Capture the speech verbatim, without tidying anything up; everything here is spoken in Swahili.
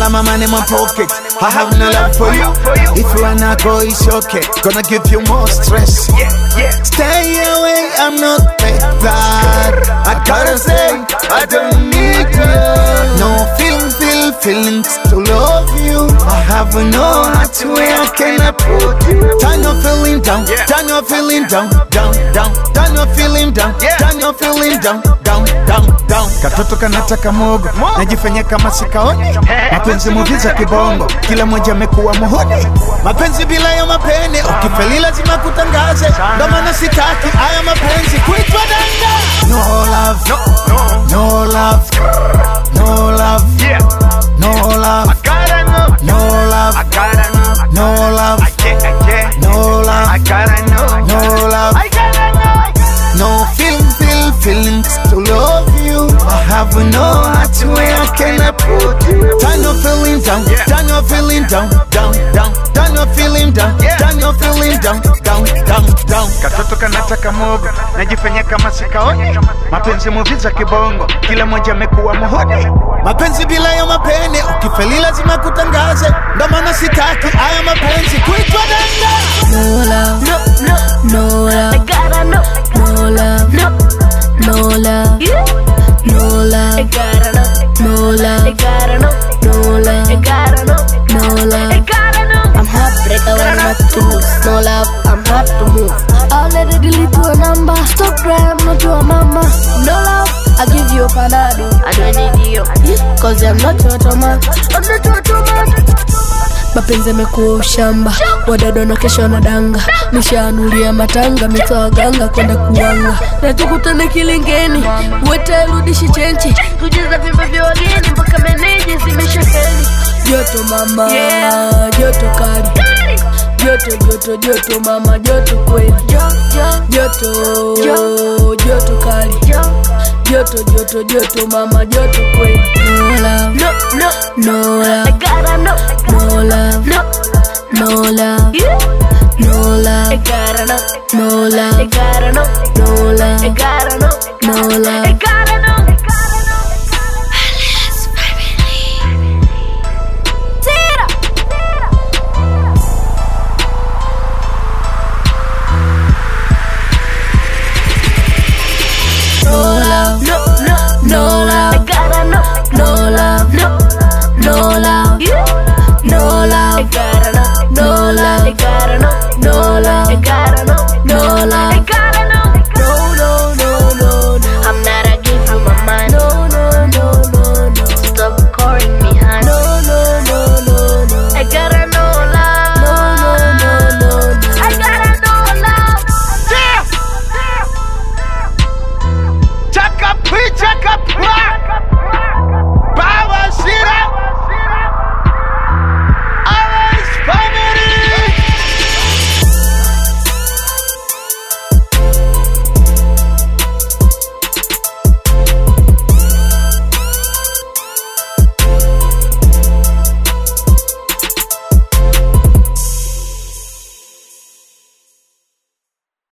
All of my money in my pocket, I have no love for you. If you wanna go, it's okay. Gonna give you more stress. Stay away, I'm not like that. I gotta say, I don't need you. No feeling, feel feelings to love you. I have no heart where I cannot put you. Turn your feeling down, turn your feeling down, down, down. Turn your feeling down, turn your feeling down, down, down, down. Katoto kanataka mogo, najifanya kama sikaoni. Mapenzi muviza kibongo, kila moja mekuwa muhoni. Mapenzi bila ya mapene, ukifeli lazima kutangaze. Ndo maana sitaki haya mapenzi kuitwa danga. No love, no, no, no love, no love, yeah, no love. I gotta know, no love, I gotta know, no love, I can't, I can't, no love, I gotta know, no love, I gotta know. No feeling, feel feelings to love you. I have no heart where I cannot put you. Turn your feeling down, turn your feeling down, down, down. Turn your feeling down, turn your feeling down, down, down, down. Katoto kanataka mogo, najifanya kama sikaoni. Mapenzi muviza kibongo, kila moja mekuwa muhoni. Mapenzi bila ya mapene, ukifeli lazima kutangaze. Ndo maana sitaki haya mapenzi kuitwa danga. No love, no, no, no love, I gotta know. No love, no, no love, yeah. No love, I gotta know. No love, I gotta know. No love, I gotta know. No love, I gotta know. I'm heartbreaker when I'm not to move. No love, I'm hard to move. I'll let it delete your number. Stop crying, I'm not your mama. No love, I give you a panado. I don't need you, cause I'm not your trauma. I'm not your trauma. Mapenzi yamekuwa ushamba, wadada na kesho na danga. Nishanulia matanga, mita waganga kwenda kuwanga. Na tukutane kilingeni, weta rudishi chenchi. Tujiza vimba vya wageni, mpaka meneje zimeshakeni. Joto mama, yeah. Joto kali, joto, joto, joto mama, joto kweli. Joto, joto kali, joto, joto, joto mama, joto kweli. No love, no, no, no love, I gotta know. No love, no, no love, yeah. No love, I gotta know. No love, I gotta know. No love, I gotta know. No love, I gotta know. Alias family. Tira. No love, no, no, no love, I gotta know. No love, no, no love, yeah. No love, I gotta know. No love, I gotta know.